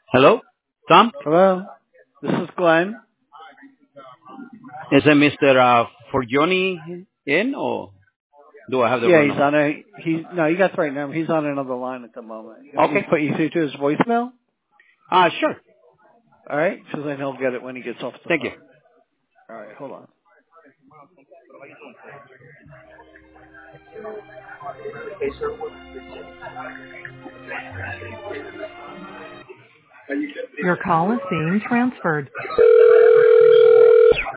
Hello, Tom. Hello, this is Glenn. Is it Mr. Forgioni in, or do I have the Yeah, wrong he's number? on a no, you got the right number. He's on another line at the moment. You want me Okay. to put you through to his voicemail? Sure. All right, so then he'll get it when he gets off the Thank you. phone. All right, hold on. Your call is being transferred.